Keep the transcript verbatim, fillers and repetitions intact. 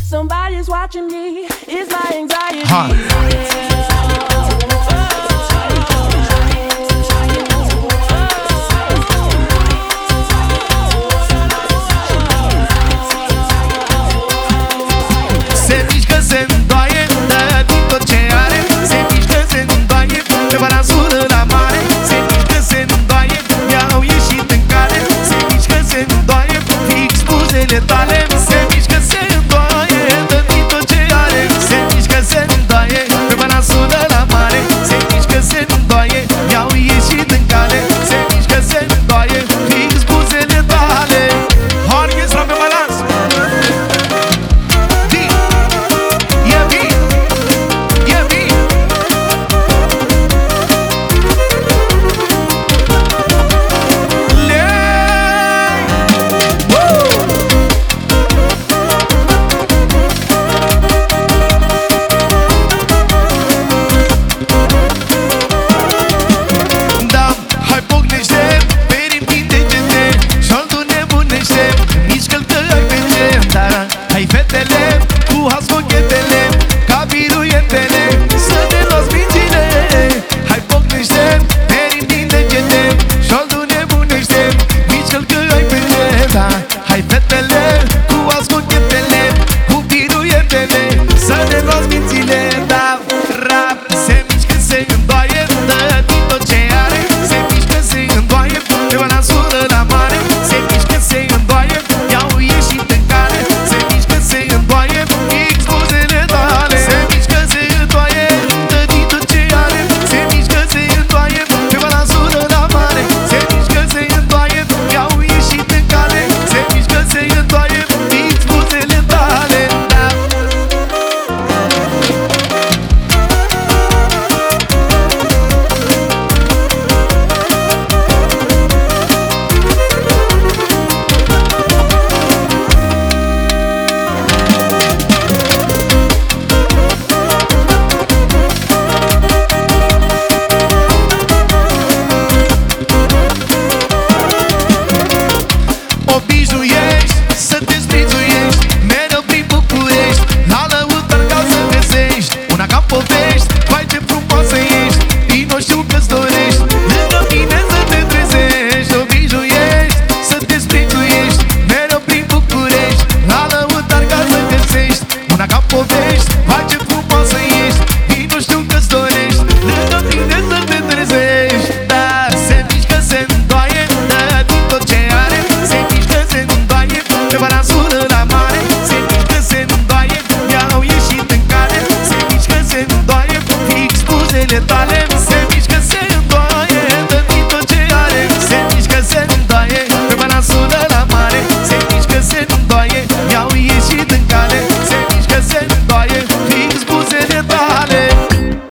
Somebody's watching me, it's my anxiety. Ha. Se mișcă, se îndoaie, dă din tot ce are. Se mișcă, se îndoaie, pe balansul la mare. Se mișcă, se îndoaie, mi-au ieșit în cale. Se mișcă, se îndoaie, fix buzele tale. Se mișcă, se îndoaie, dă din tot ce are. Se mișcă, se îndoaie, pe balansul la mare. Se mișcă, se îndoaie, mi-au ieșit în cale. Se mișcă, se îndoaie, fix buzele tale. Orchestra pe balans. Hai fetele, cu hascochetele, ca biruietele, să ne luați mințile. Hai pocnește, perim din degete, șoldul nebunește, mișcă-l că ai pe da. Hai fetele, cu hascochetele, cu biruietele, să ne luați mințile. Da, rap, se mișcă, se îndoaie, dă din tot ce are. Se mișcă, se îndoaie, pe balansul la mare. Se mișcă, se îndoaie, i-au ieșit în cale. Se mișcă, se îndoaie, fix buzele tale. Se mișcă, se îndoaie, dă din tot ce are. Se mișcă, se îndoaie, pe balansul la mare. Se mișcă, se îndoaie, i-au ieșit în cale. Se mișcă, se îndoaie, fix buzele tale. Da. Obișnuiești să te sprițuiești mereu prin București, la lăutar ca să găsești una ca povești. Vai, ce frumoasă ești, ei nu știu că-ți dorești lângă mine să te trezești. Obișnuiești să te sprițuiești mereu prin București, la lăutar ca să găsești una ca povești. Vai, ce frumoasă ești, ei nu știu că-ți dorești lângă mine să te trezești. Dar se mișcă, se îndoaie, dă din tot ce are. Se mișcă, se îndoaie, pe balansul la mare. Se mișcă, se îndoaie, i-au ieșit în cale. Se mișcă, se îndoaie, fix buzele tale.